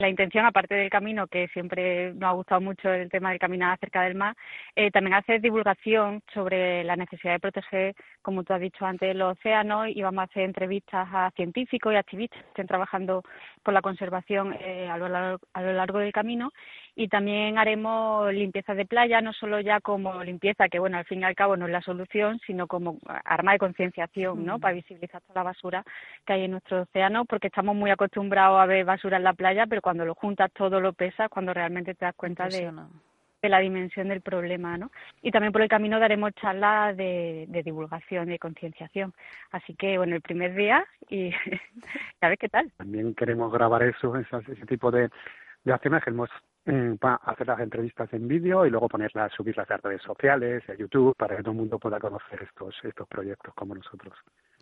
La intención, aparte del camino, que siempre nos ha gustado mucho el tema del caminar cerca del mar, también hacer divulgación sobre la necesidad de proteger, como tú has dicho antes, los océanos, y vamos a hacer entrevistas a científicos y activistas que estén trabajando por la conservación a lo largo del camino, y también haremos limpiezas de playa, no solo ya como limpieza, que bueno, al fin y al cabo no es la solución, sino como arma de concienciación, ¿no? Para visibilizar toda la basura que hay en nuestro océano, porque estamos muy acostumbrados a ver basura en la playa, pero cuando lo juntas todo lo pesas, cuando realmente te das cuenta de la dimensión del problema, ¿no? Y también por el camino daremos charlas de divulgación y de concienciación. Así que, bueno, el primer día y ya ves qué tal. También queremos grabar ese tipo de acciones. Queremos hacer las entrevistas en vídeo y luego subirlas a redes sociales, a YouTube, para que todo el mundo pueda conocer estos proyectos como nosotros.